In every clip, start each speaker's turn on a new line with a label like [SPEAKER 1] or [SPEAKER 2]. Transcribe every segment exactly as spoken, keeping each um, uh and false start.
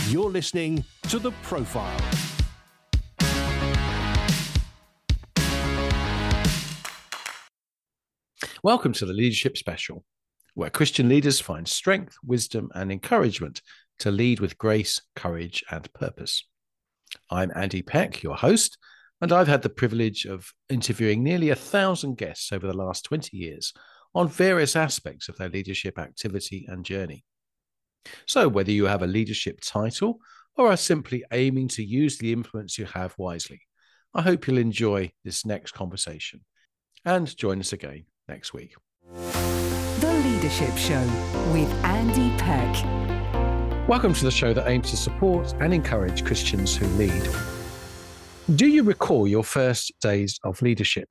[SPEAKER 1] You're listening to The Profile.
[SPEAKER 2] Welcome to the Leadership Special, where Christian leaders find strength, wisdom, and encouragement to lead with grace, courage, and purpose. I'm Andy Peck, your host, and I've had the privilege of interviewing nearly a thousand guests over the last twenty years on various aspects of their leadership activity and journey. So whether you have a leadership title or are simply aiming to use the influence you have wisely, I hope you'll enjoy this next conversation and join us again next week.
[SPEAKER 3] The Leadership Show with Andy Peck.
[SPEAKER 2] Welcome to the show that aims to support and encourage Christians who lead. Do you recall your first days of leadership?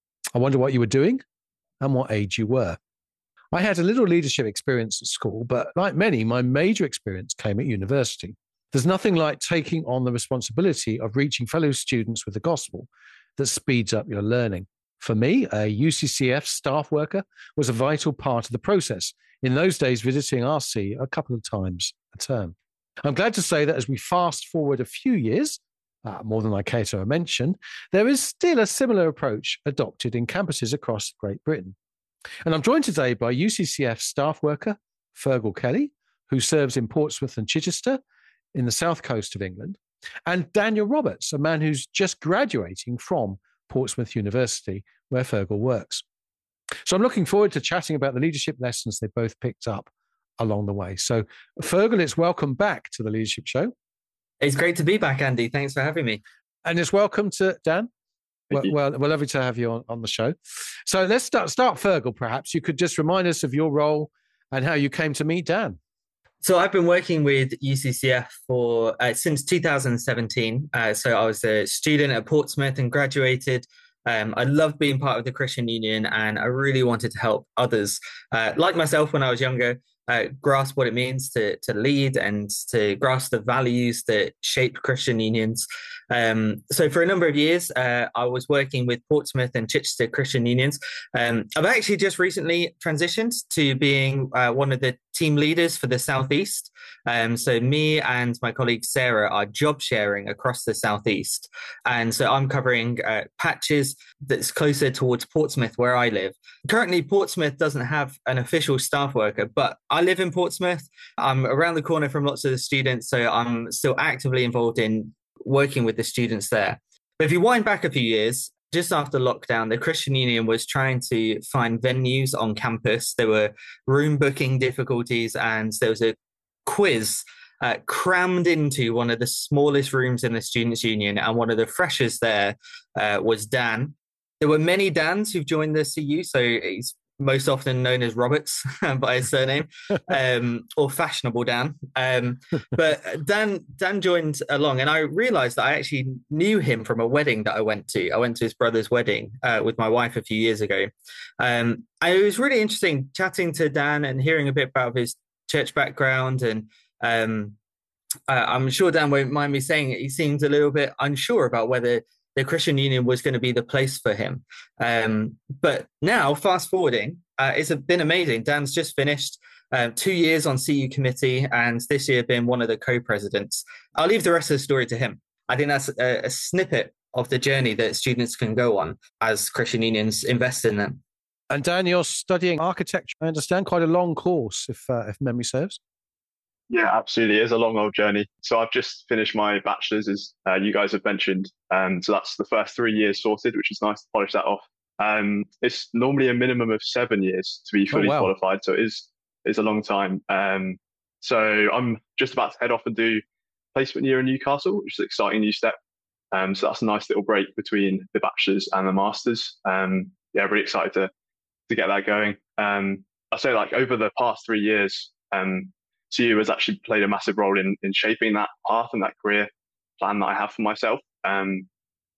[SPEAKER 2] I wonder what you were doing and what age you were. I had a little leadership experience at school, but like many, my major experience came at university. There's nothing like taking on the responsibility of reaching fellow students with the gospel that speeds up your learning. For me, a U C C F staff worker was a vital part of the process, in those days visiting R C a couple of times a term. I'm glad to say that as we fast forward a few years, uh, more than I care to mention, there is still a similar approach adopted in campuses across Great Britain. And I'm joined today by U C C F staff worker Fergal Kelly, who serves in Portsmouth and Chichester in the south coast of England, and Daniel Roberts, a man who's just graduating from Portsmouth University, where Fergal works. So I'm looking forward to chatting about the leadership lessons they both picked up along the way. So Fergal, it's welcome back to the Leadership Show.
[SPEAKER 4] It's great to be back, Andy. Thanks for having me.
[SPEAKER 2] And it's welcome to Dan. Well, well, we're lovely to have you on, on the show. So let's start, start Fergal, perhaps. You could just remind us of your role and how you came to meet Dan.
[SPEAKER 4] So I've been working with U C C F for uh, since two thousand seventeen. Uh, so I was a student at Portsmouth and graduated. Um, I loved being part of the Christian Union, and I really wanted to help others, uh, like myself when I was younger, uh, grasp what it means to to lead and to grasp the values that shape Christian unions. Um, so for a number of years, uh, I was working with Portsmouth and Chichester Christian unions. Um, I've actually just recently transitioned to being uh, one of the team leaders for the Southeast. Um, so me and my colleague Sarah are job sharing across the Southeast. And so I'm covering uh, patches that's closer towards Portsmouth, where I live. Currently, Portsmouth doesn't have an official staff worker, but I live in Portsmouth. I'm around the corner from lots of the students, so I'm still actively involved in working with the students there. But if you wind back a few years, just after lockdown, the Christian Union was trying to find venues on campus. There were room booking difficulties, and there was a quiz uh, crammed into one of the smallest rooms in the Students' Union, and one of the freshers there uh, was Dan. There were many Dans who've joined the C U, so he's most often known as Roberts by his surname, um, or Fashionable Dan. Um, but Dan Dan joined along, and I realised that I actually knew him from a wedding that I went to. I went to his brother's wedding uh, with my wife a few years ago. Um, and it was really interesting chatting to Dan and hearing a bit about his church background. And um, uh, I'm sure Dan won't mind me saying it, he seemed a little bit unsure about whether the Christian Union was going to be the place for him. Um, but now, fast forwarding, uh, it's been amazing. Dan's just finished uh, two years on C U committee, and this year been one of the co-presidents. I'll leave the rest of the story to him. I think that's a, a snippet of the journey that students can go on as Christian unions invest in them.
[SPEAKER 2] And Dan, you're studying architecture, I understand, quite a long course, if uh, if memory serves.
[SPEAKER 5] Yeah, absolutely. It is a long old journey. So I've just finished my bachelor's, as uh, you guys have mentioned. Um, so that's the first three years sorted, which is nice to polish that off. Um, it's normally a minimum of seven years to be fully oh, wow. qualified. So it is, is a long time. Um, so I'm just about to head off and do placement year in Newcastle, which is an exciting new step. Um, so that's a nice little break between the bachelor's and the master's. Um, yeah, really excited to, to get that going. Um, I say like over the past three years, um, C U has actually played a massive role in, in shaping that path and that career plan that I have for myself. Um,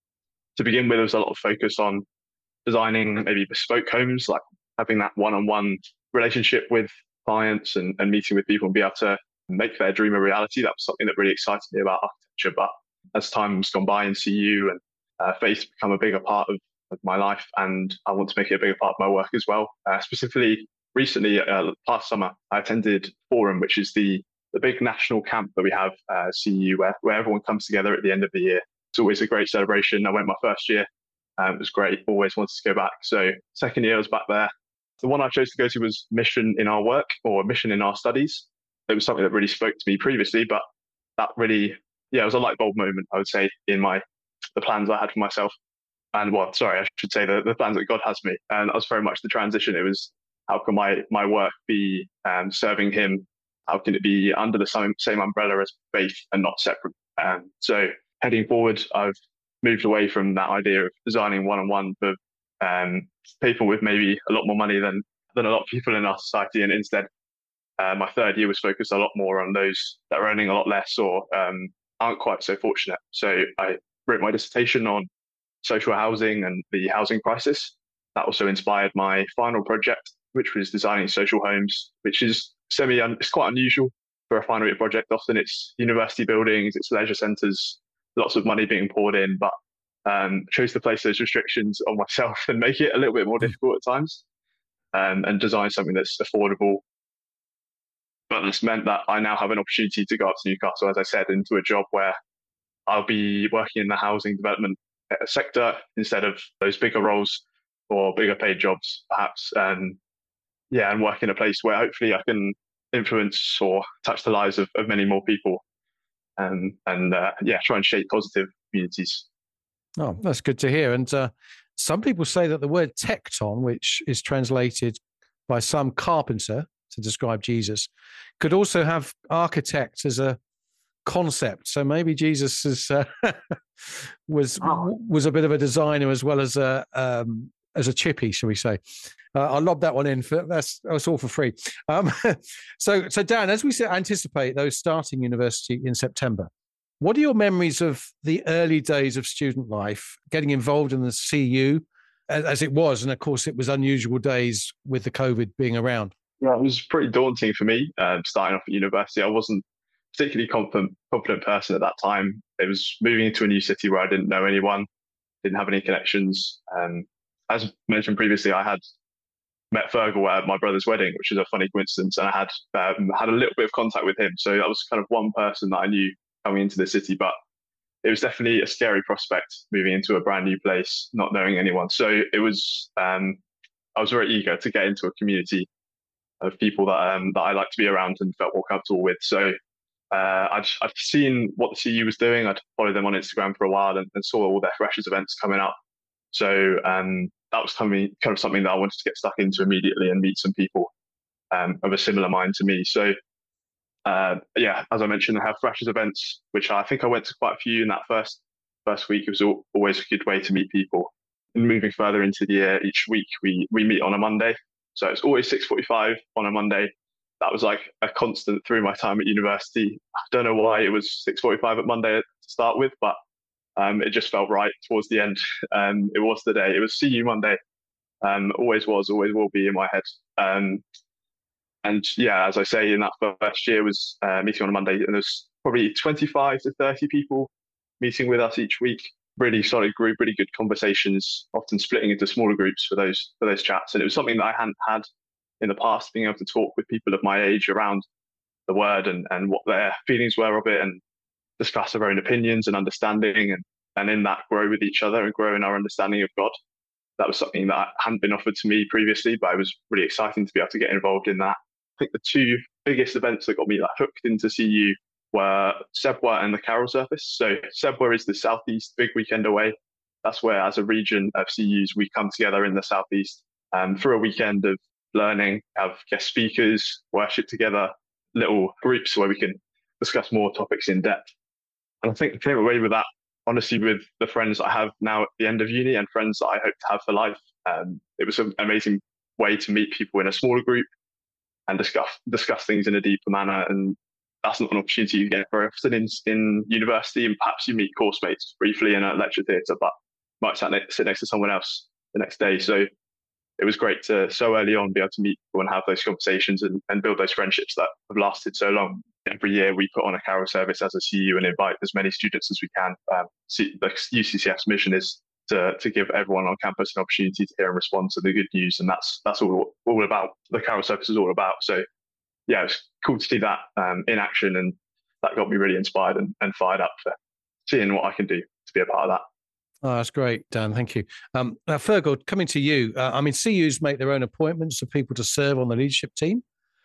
[SPEAKER 5] to begin with, there was a lot of focus on designing maybe bespoke homes, like having that one-on-one relationship with clients and, and meeting with people and be able to make their dream a reality. That was something that really excited me about architecture. But as time's gone by in C U and uh, faith's become a bigger part of, of my life, and I want to make it a bigger part of my work as well. Uh, specifically, recently, uh, last summer, I attended Forum, which is the the big national camp that we have, uh, C U, where, where everyone comes together at the end of the year. It's always a great celebration. I went my first year. Um, it was great. Always wanted to go back. So second year I was back there. The one I chose to go to was Mission in Our Work, or Mission in Our Studies. It was something that really spoke to me previously, but that really, yeah, it was a light bulb moment, I would say, in my the plans I had for myself. And well, sorry, I should say the, the plans that God has for me. And that was very much the transition. It was, how can my, my work be um, serving him? How can it be under the same, same umbrella as faith and not separate? Um, so heading forward, I've moved away from that idea of designing one-on-one for um, people with maybe a lot more money than, than a lot of people in our society. And instead, uh, my third year was focused a lot more on those that are earning a lot less or um, aren't quite so fortunate. So I wrote my dissertation on social housing and the housing crisis. That also inspired my final project, which was designing social homes, which is semi, it's quite unusual for a final year project. Often it's university buildings, it's leisure centres, lots of money being poured in, but um, chose to place those restrictions on myself and make it a little bit more difficult at times, um, and design something that's affordable. But this meant that I now have an opportunity to go up to Newcastle, as I said, into a job where I'll be working in the housing development sector instead of those bigger roles or bigger paid jobs, perhaps. Um, yeah, and work in a place where hopefully I can influence or touch the lives of, of many more people, um, and uh, yeah, try and shape positive communities.
[SPEAKER 2] Oh, that's good to hear. And uh, some people say that the word tekton, which is translated by some carpenter to describe Jesus, could also have architect as a concept. So maybe Jesus is, uh, was
[SPEAKER 5] oh.
[SPEAKER 2] was a bit of a designer as well as a um, as a chippy, shall we say? Uh, I'll lob that one in. For, that's that's all for free. Um, so so Dan, as we anticipate those starting university in September, what are your memories of the early days of student life, getting involved in the C U as, as it was, and of course it was unusual days with the COVID being around?
[SPEAKER 5] Yeah, it was pretty daunting for me um, starting off at university. I wasn't particularly confident, confident person at that time. It was moving into a new city where I didn't know anyone, didn't have any connections. Um, as mentioned previously, I had met Fergal at my brother's wedding, which is a funny coincidence, and I had um, had a little bit of contact with him. So that was kind of one person that I knew coming into the city, but it was definitely a scary prospect moving into a brand new place, not knowing anyone. So it was, um, I was very eager to get into a community of people that um, that I liked to be around and felt more comfortable with. So uh, I'd, I'd seen what the C U was doing. I'd followed them on Instagram for a while and, and saw all their freshers events coming up. So um, that was kind of, kind of something that I wanted to get stuck into immediately and meet some people um, of a similar mind to me. So uh, yeah, as I mentioned, I have freshers events, which I think I went to quite a few in that first first week. It was always a good way to meet people. And moving further into the year, each week we we meet on a Monday. So it's always six forty-five on a Monday. That was like a constant through my time at university. I don't know why it was six forty-five at Monday to start with, but um, it just felt right towards the end. Um, it was the day. It was C U Monday. Um, always was, always will be in my head. Um, and yeah, as I say, in that first year was uh, meeting on a Monday, and there's probably twenty-five to thirty people meeting with us each week. Really solid group, really good conversations, often splitting into smaller groups for those for those chats. And it was something that I hadn't had in the past, being able to talk with people of my age around the word and, and what their feelings were of it, and discuss our own opinions and understanding, and, and in that grow with each other and grow in our understanding of God. That was something that hadn't been offered to me previously, but it was really exciting to be able to get involved in that. I think the two biggest events that got me like hooked into C U were Sebwa and the Carol Service. So Sebwa is the Southeast Big Weekend Away. That's where, as a region of C Us, we come together in the Southeast um, for a weekend of learning, have guest speakers, worship together, little groups where we can discuss more topics in depth. And I think I came away with that, honestly, with the friends I have now at the end of uni and friends that I hope to have for life. Um, it was an amazing way to meet people in a smaller group and discuss discuss things in a deeper manner. And that's not an opportunity you get very often in, in university, and perhaps you meet course mates briefly in a lecture theatre, but might sit next, sit next to someone else the next day. So it was great to so early on be able to meet people and have those conversations and, and build those friendships that have lasted so long. Every year we put on a carol service as a C U and invite as many students as we can. Um, C, the U C C F's mission is to, to give everyone on campus an opportunity to hear and respond to the good news, and that's that's all all about. The carol service is all about. So yeah, it was cool to see that um, in action, and that got me really inspired and, and fired up for seeing what I can do to be a part of that.
[SPEAKER 2] Oh, that's great, Dan. Thank you. Um, uh, Fergal, coming to you. Uh, I mean, C Us make their own appointments for people to serve on the leadership team.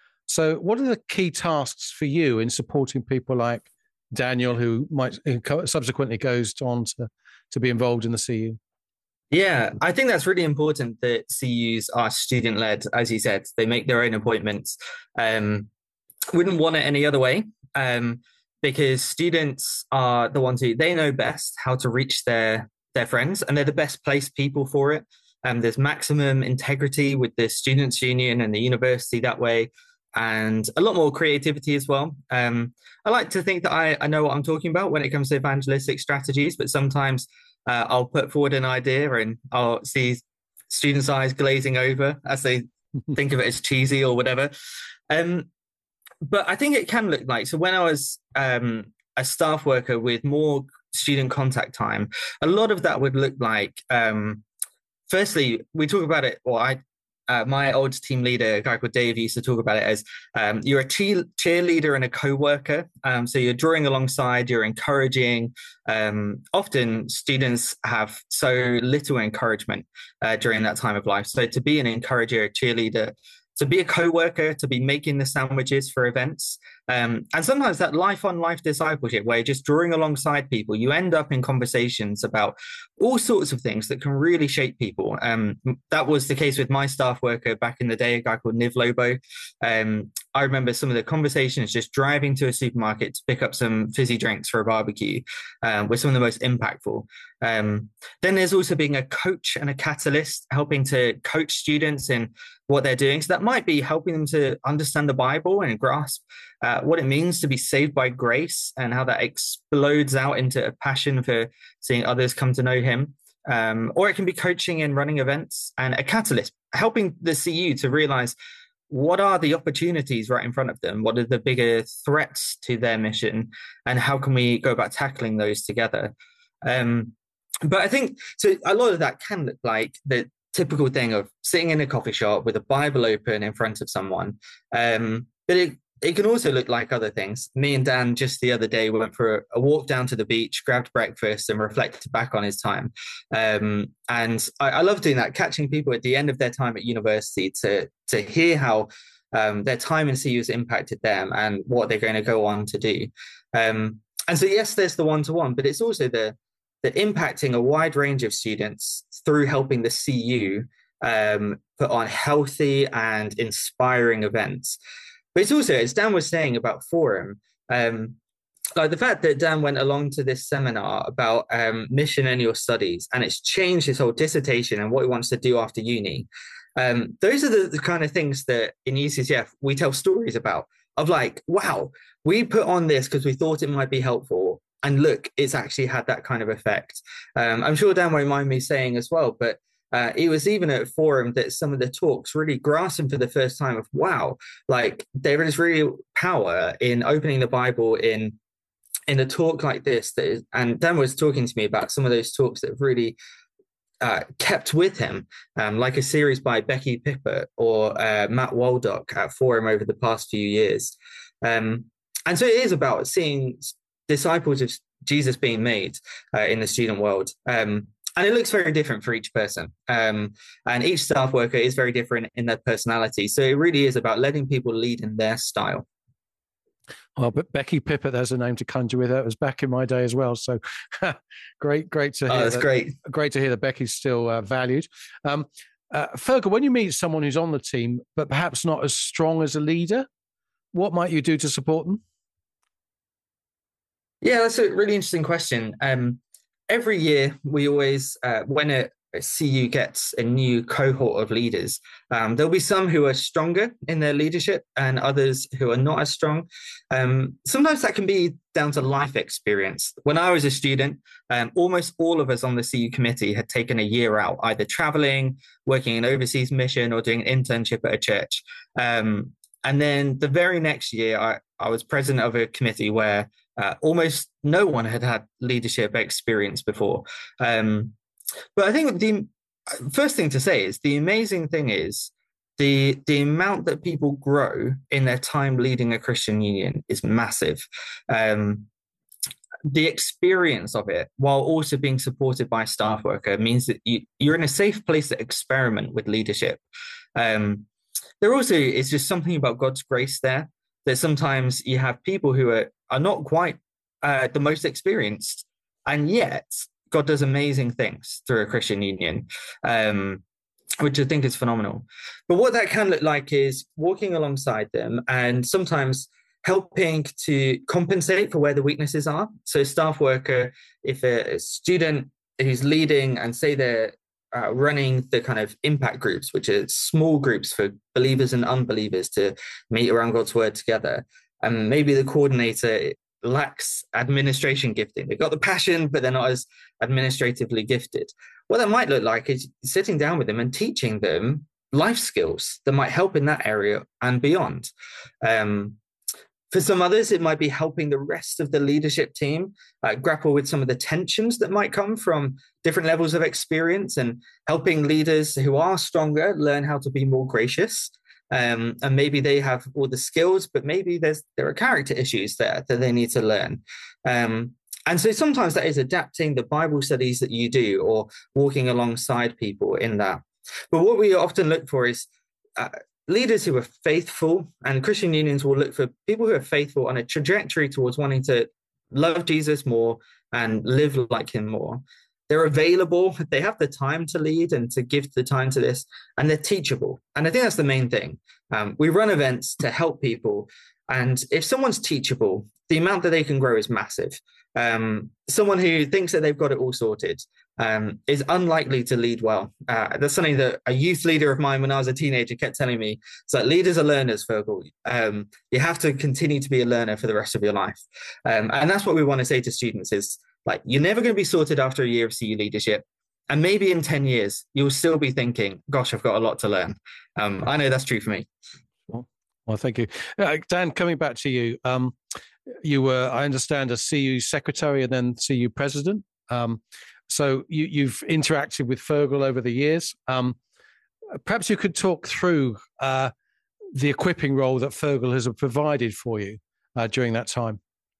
[SPEAKER 2] So what are the key tasks for you in supporting people like Daniel, who might who subsequently goes on to, to be involved in the C U?
[SPEAKER 4] Yeah, I think that's really important that C Us are student-led. As you said, they make their own appointments. Um, wouldn't want it any other way, um, because students are the ones who, they know best how to reach their their friends, and they're the best placed people for it. Um, there's maximum integrity with the Students' Union and the university that way, and a lot more creativity as well. Um, I like to think that I, I know what I'm talking about when it comes to evangelistic strategies, but sometimes uh, I'll put forward an idea and I'll see students' eyes glazing over as they think of it as cheesy or whatever. Um, but I think it can look like, so when I was um, a staff worker with more student contact time, a lot of that would look like, um, firstly, we talk about it, or I, uh, my old team leader, a guy called Dave, used to talk about it as um, you're a cheer- cheerleader and a co-worker. Um, so you're drawing alongside, you're encouraging. Um, often students have so little encouragement uh, during that time of life. So to be an encourager, a cheerleader, to be a co-worker, to be making the sandwiches for events. Um, and sometimes that life-on-life discipleship where you're just drawing alongside people, you end up in conversations about all sorts of things that can really shape people. Um, that was the case with my staff worker back in the day, a guy called Niv Lobo. Um, I remember some of the conversations just driving to a supermarket to pick up some fizzy drinks for a barbecue um, were some of the most impactful. Um, then there's also being a coach and a catalyst, helping to coach students in what they're doing. So that might be helping them to understand the Bible and grasp uh, what it means to be saved by grace and how that explodes out into a passion for seeing others come to know him. Um, or it can be coaching and running events, and a catalyst, helping the C U to realize what are the opportunities right in front of them? What are the bigger threats to their mission? And how can we go about tackling those together? Um, but I think, so a lot of that can look like the typical thing of sitting in a coffee shop with a Bible open in front of someone. Um, but it, it can also look like other things. Me and Dan just the other day went for a, a walk down to the beach, grabbed breakfast and reflected back on his time. Um, and I, I love doing that, catching people at the end of their time at university to, to hear how um, their time in C U has impacted them and what they're going to go on to do. Um, and so, yes, there's the one-to-one, but it's also the the impacting a wide range of students through helping the C U um, put on healthy and inspiring events. But it's also, as Dan was saying about Forum, um, like the fact that Dan went along to this seminar about um, missionarial studies, and it's changed his whole dissertation and what he wants to do after uni. Um, those are the, the kind of things that in U C C F we tell stories about, of like, wow, we put on this because we thought it might be helpful. And look, it's actually had that kind of effect. Um, I'm sure Dan won't mind me saying as well, but uh, it was even at Forum that some of the talks really grasped for the first time of, wow, like there is really power in opening the Bible in in a talk like this. That is, and Dan was talking to me about some of those talks that have really uh, kept with him, um, like a series by Becky Pippert or uh, Matt Waldock at Forum over the past few years. Um, and so it is about seeing disciples of Jesus being made uh, in the student world. Um, and it looks very different for each person. Um, and each staff worker is very different in their personality. So it really is about letting people lead in their style.
[SPEAKER 2] Well, but Becky Pippert, there's a name to conjure with. That was back in my day as well. So great, great to hear.
[SPEAKER 4] Oh, that's
[SPEAKER 2] that,
[SPEAKER 4] great.
[SPEAKER 2] Great to hear that Becky's still uh, valued. Um, uh, Fergal, when you meet someone who's on the team, but perhaps not as strong as a leader, what might you do to support them?
[SPEAKER 4] Yeah, that's a really interesting question. Um, every year, we always, uh, when a, a C U gets a new cohort of leaders, um, there'll be some who are stronger in their leadership and others who are not as strong. Um, sometimes that can be down to life experience. When I was a student, um, almost all of us on the C U committee had taken a year out, either traveling, working an overseas mission, or doing an internship at a church. Um, and then the very next year, I, I was president of a committee where Uh, almost no one had had leadership experience before. Um, but I think the first thing to say is the amazing thing is the the amount that people grow in their time leading a Christian union is massive. Um, the experience of it, while also being supported by a staff worker, means that you, you're in a safe place to experiment with leadership. Um, there also is just something about God's grace there, that sometimes you have people who are, are not quite uh, the most experienced, and yet God does amazing things through a Christian union, um, which I think is phenomenal. But what that can look like is walking alongside them and sometimes helping to compensate for where the weaknesses are. So a staff worker, if a student who's leading and say they're uh, running the kind of impact groups, which are small groups for believers and unbelievers to meet around God's word together, and maybe the coordinator lacks administration gifting. They've got the passion, but they're not as administratively gifted. What that might look like is sitting down with them and teaching them life skills that might help in that area and beyond. Um, For some others, it might be helping the rest of the leadership team uh, grapple with some of the tensions that might come from different levels of experience, and helping leaders who are stronger learn how to be more gracious. Um, and maybe they have all the skills, but maybe there's there are character issues there that they need to learn. Um, and so sometimes that is adapting the Bible studies that you do or walking alongside people in that. But what we often look for is uh, leaders who are faithful, and Christian unions will look for people who are faithful on a trajectory towards wanting to love Jesus more and live like him more. They're available, they have the time to lead and to give the time to this, and they're teachable. And I think that's the main thing. Um, we run events to help people, and if someone's teachable, the amount that they can grow is massive. Um, someone who thinks that they've got it all sorted um, is unlikely to lead well. Uh, that's something that a youth leader of mine when I was a teenager kept telling me. It's like, leaders are learners, Fergal. Um, you have to continue to be a learner for the rest of your life. Um, and that's what we want to say to students is, like, you're never going to be sorted after a year of C U leadership. And maybe in ten years, you'll still be thinking, gosh, I've got a lot to learn. Um, I know that's true for me.
[SPEAKER 2] Well, well thank you. Uh, Dan, coming back to you, um, you were, I understand, a C U secretary and then C U president. Um, so you, you've interacted with Fergal over the years. Um, perhaps you could talk through uh, the equipping role that Fergal has provided for you uh, during that time.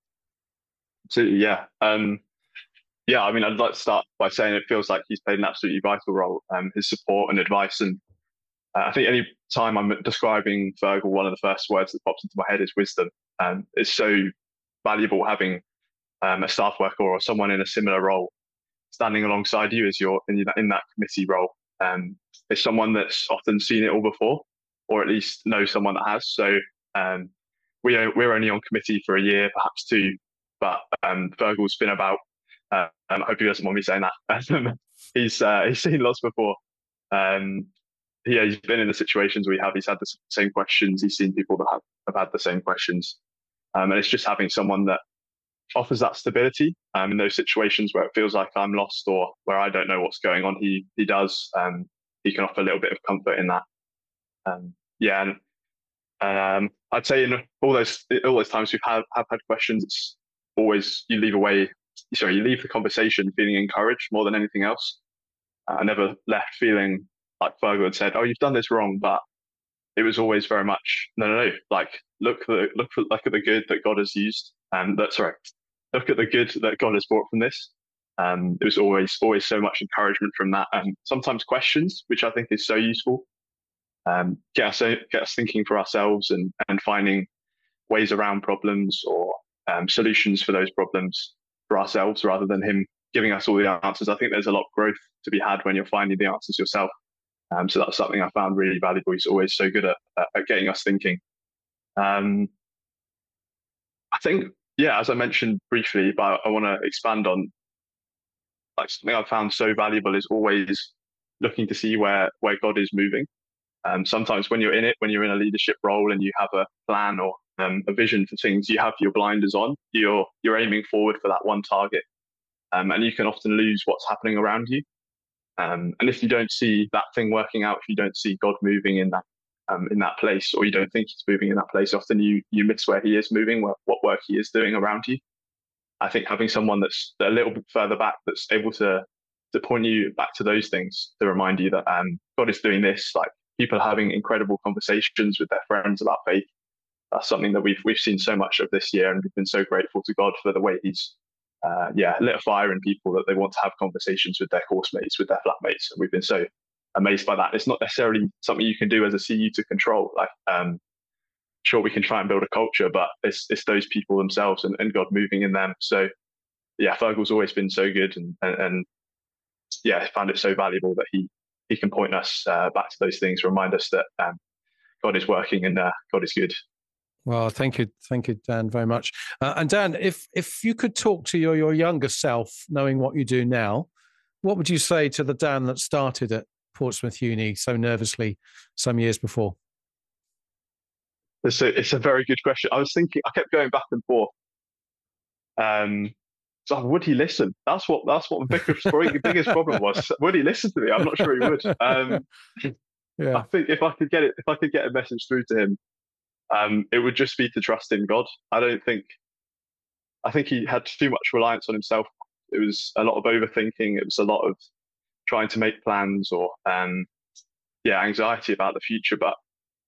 [SPEAKER 5] So, yeah. Um, yeah, I mean, I'd like to start by saying it feels like he's played an absolutely vital role. Um, his support and advice. And uh, I think any time I'm describing Fergal, one of the first words that pops into my head is wisdom. Um, it's so valuable having um, a staff worker or someone in a similar role standing alongside you as you're in, in that committee role. Um, it's someone that's often seen it all before, or at least knows someone that has. So um, we are, we're only on committee for a year, perhaps two, but um, Fergal's been about. Uh, um, I hope he doesn't want me saying that. he's uh, he's seen lots before. Um, yeah, he's been in the situations we have. He's had the same questions. He's seen people that have, have had the same questions. Um, and it's just having someone that offers that stability um, in those situations where it feels like I'm lost or where I don't know what's going on. He he does. Um, he can offer a little bit of comfort in that. Um, yeah, and um, I'd say in all those all those times we've had have had questions, it's always you leave away. Sorry, you leave the conversation feeling encouraged more than anything else. Uh, I never left feeling like Fergal had said, "Oh, you've done this wrong," but it was always very much, no, no, no. Like, look for look for look at the good that God has used, and that's right. Look at the good that God has brought from this. Um, it was always always so much encouragement from that, and sometimes questions, which I think is so useful. Um, get us get us thinking for ourselves and and finding ways around problems or um, solutions for those problems for ourselves rather than him giving us all the answers. I think there's a lot of growth to be had when you're finding the answers yourself. Um, so that's something I found really valuable. He's always so good at, at getting us thinking. Um, I think, yeah, as I mentioned briefly, but I want to expand on, like, something I've found so valuable is always looking to see where, where God is moving. Um, sometimes when you're in it, when you're in a leadership role and you have a plan or um, a vision for things, you have your blinders on. You're you're aiming forward for that one target, um, and you can often lose what's happening around you. Um, and if you don't see that thing working out, if you don't see God moving in that um, in that place, or you don't think He's moving in that place, often you you miss where He is moving, what, what work He is doing around you. I think having someone that's a little bit further back, that's able to to point you back to those things, to remind you that um, God is doing this, like people having incredible conversations with their friends about faith. That's something that we've we've seen so much of this year, and we've been so grateful to God for the way He's, uh, yeah, lit a fire in people that they want to have conversations with their course mates, with their flatmates. And we've been so amazed by that. It's not necessarily something you can do as a C U to control. Like, um, sure, we can try and build a culture, but it's it's those people themselves and, and God moving in them. So, yeah, Fergal's always been so good, and and, and yeah, I found it so valuable that he he can point us uh, back to those things, remind us that um, God is working and uh, God is good.
[SPEAKER 2] Well, thank you, thank you, Dan, very much. Uh, and Dan, if if you could talk to your your younger self, knowing what you do now, what would you say to the Dan that started at Portsmouth Uni so nervously some years before?
[SPEAKER 5] It's a, it's a very good question. I was thinking, I kept going back and forth. Um, so would he listen? That's what that's what the biggest, biggest problem was. Would he listen to me? I'm not sure he would. Um,
[SPEAKER 2] yeah.
[SPEAKER 5] I think if I could get it, if I could get a message through to him, um, it would just be to trust in God. I don't think, I think he had too much reliance on himself. It was a lot of overthinking. It was a lot of trying to make plans, or um, yeah, anxiety about the future. But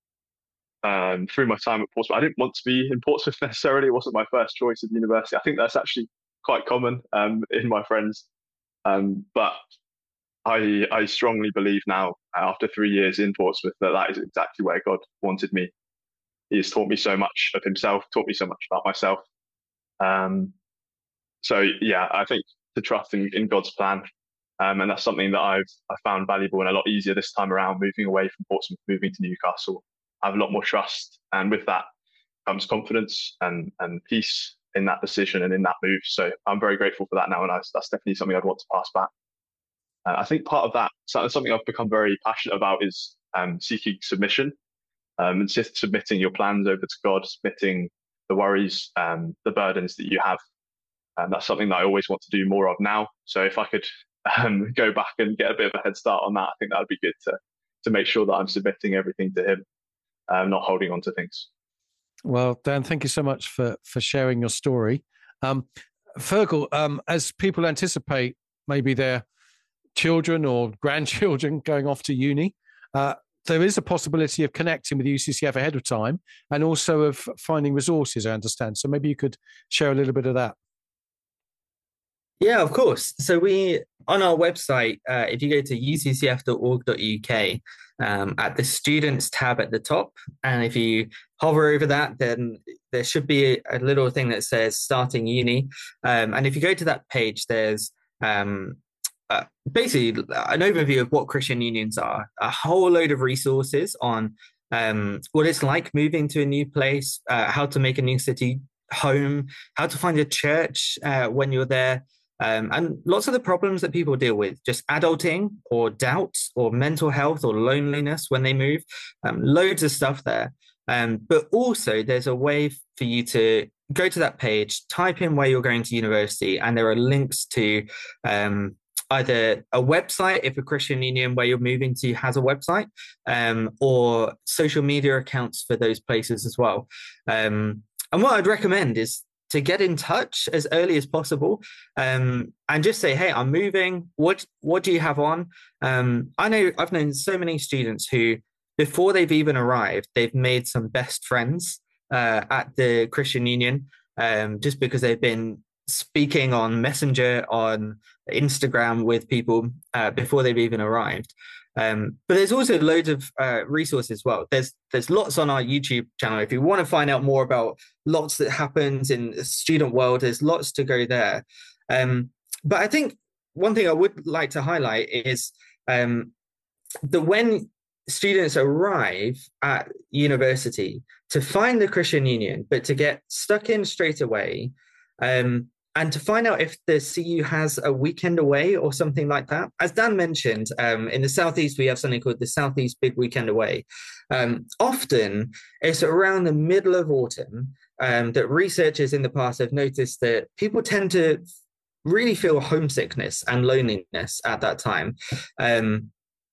[SPEAKER 5] um, through my time at Portsmouth, I didn't want to be in Portsmouth necessarily. It wasn't my first choice of university. I think that's actually quite common um, in my friends. Um, but I I strongly believe now, after three years in Portsmouth, that that is exactly where God wanted me. He has taught me so much of himself, taught me so much about myself. Um, so yeah, I think to trust in, in God's plan. Um, and that's something that I've I found valuable and a lot easier this time around, moving away from Portsmouth, moving to Newcastle. I have a lot more trust, and with that comes confidence and and peace in that decision and in that move. So I'm very grateful for that now, and I, that's definitely something I'd want to pass back. Uh, I think part of that, something I've become very passionate about, is um, seeking submission, um, and just submitting your plans over to God, submitting the worries, um, the burdens that you have. And that's something that I always want to do more of now. So if I could um, go back and get a bit of a head start on that, I think that would be good to to make sure that I'm submitting everything to Him, um, not holding on to things.
[SPEAKER 2] Well, Dan, thank you so much for for sharing your story. Um, Fergal, um, as people anticipate maybe their children or grandchildren going off to uni, uh, there is a possibility of connecting with U C C F ahead of time, and also of finding resources, I understand. So maybe you could share a little bit of that.
[SPEAKER 4] Yeah, of course. So we, on our website, uh, if you go to u c c f dot org dot u k, um, at the students tab at the top, and if you hover over that, then there should be a, a little thing that says starting uni. Um, and if you go to that page, there's um, uh, basically an overview of what Christian unions are, a whole load of resources on um, what it's like moving to a new place, uh, how to make a new city home, how to find a church uh, when you're there. Um, and lots of the problems that people deal with, just adulting or doubt or mental health or loneliness when they move, um, loads of stuff there. Um, but also there's a way for you to go to that page, type in where you're going to university, and there are links to um, either a website, if a Christian union where you're moving to has a website, um, or social media accounts for those places as well. Um, and what I'd recommend is to get in touch as early as possible, um, and just say, hey, I'm moving. What what do you have on? Um, I know I've known so many students who, before they've even arrived, they've made some best friends uh, at the Christian Union, um, just because they've been speaking on Messenger, on Instagram with people uh, before they've even arrived. Um, but there's also loads of uh, resources as well. There's there's lots on our YouTube channel. If you want to find out more about lots that happens in the student world, there's lots to go there. Um, but I think one thing I would like to highlight is um, that when students arrive at university, to find the Christian Union, but to get stuck in straight away, um, and to find out if the C U has a weekend away or something like that. As Dan mentioned, um, in the Southeast, we have something called the Southeast Big Weekend Away. Um, often, it's around the middle of autumn um, that researchers in the past have noticed that people tend to really feel homesickness and loneliness at that time. Um,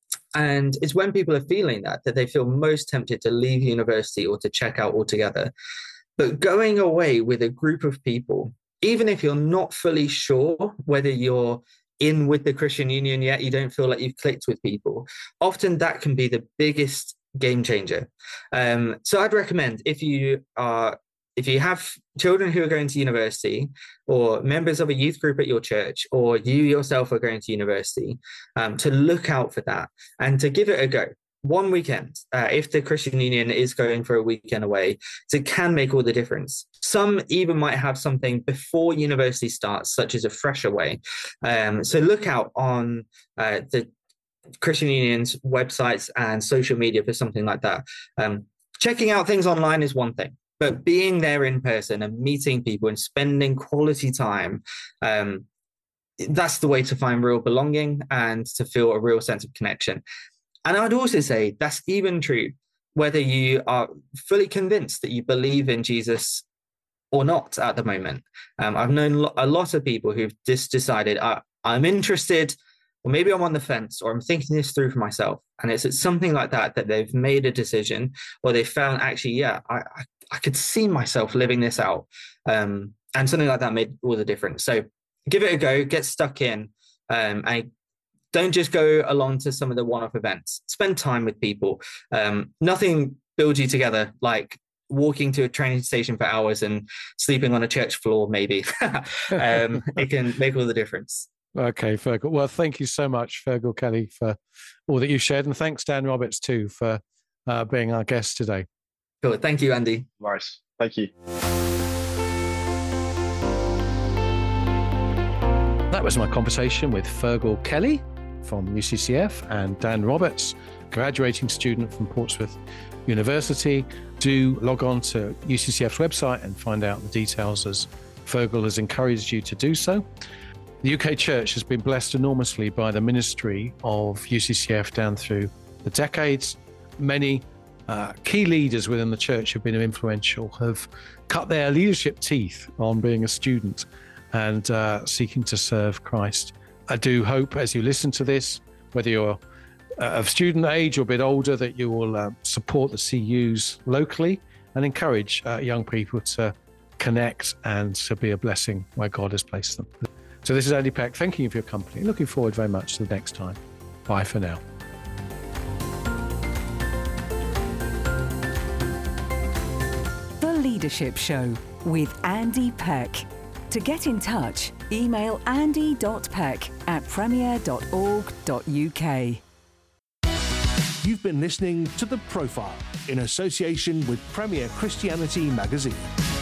[SPEAKER 4] and it's when people are feeling that, that they feel most tempted to leave university or to check out altogether. But going away with a group of people, even if you're not fully sure whether you're in with the Christian Union yet, you don't feel like you've clicked with people, often that can be the biggest game changer. Um, so I'd recommend if you are if you have children who are going to university, or members of a youth group at your church, or you yourself are going to university, um, to look out for that and to give it a go. One weekend, uh, if the Christian Union is going for a weekend away, so it can make all the difference. Some even might have something before university starts, such as a fresh away. Um, so look out on uh, the Christian Union's websites and social media for something like that. Um, checking out things online is one thing, but being there in person and meeting people and spending quality time, um, that's the way to find real belonging and to feel a real sense of connection. And I'd also say that's even true whether you are fully convinced that you believe in Jesus or not at the moment. Um, I've known a lot of people who've just decided, uh, I'm interested, or maybe I'm on the fence, or I'm thinking this through for myself. And it's, it's something like that, that they've made a decision, or they found, actually, yeah, I, I, I could see myself living this out. Um, and something like that made all the difference. So give it a go, get stuck in, um, and don't just go along to some of the one-off events. Spend time with people. Um, nothing builds you together like walking to a train station for hours and sleeping on a church floor, maybe. um, it can make all the difference.
[SPEAKER 2] Okay, Fergal. Well, thank you so much, Fergal Kelly, for all that you shared. And thanks, Dan Roberts, too, for uh, being our guest today.
[SPEAKER 4] Cool. Thank you, Andy.
[SPEAKER 5] Nice. Thank you.
[SPEAKER 2] That was my conversation with Fergal Kelly from U C C F and Dan Roberts, graduating student from Portsmouth University. Do log on to U C C F's website and find out the details, as Fergal has encouraged you to do so. The U K Church has been blessed enormously by the ministry of U C C F down through the decades. Many uh, key leaders within the church have been influential, have cut their leadership teeth on being a student and uh, seeking to serve Christ. I do hope, as you listen to this, whether you're of student age or a bit older, that you will uh, support the C Us locally and encourage uh, young people to connect and to be a blessing where God has placed them. So this is Andy Peck, thanking you for your company. Looking forward very much to the next time. Bye for now.
[SPEAKER 3] The Leadership Show with Andy Peck. To get in touch, email andy dot peck at premier dot org dot u k.
[SPEAKER 1] You've been listening to The Profile in association with Premier Christianity Magazine.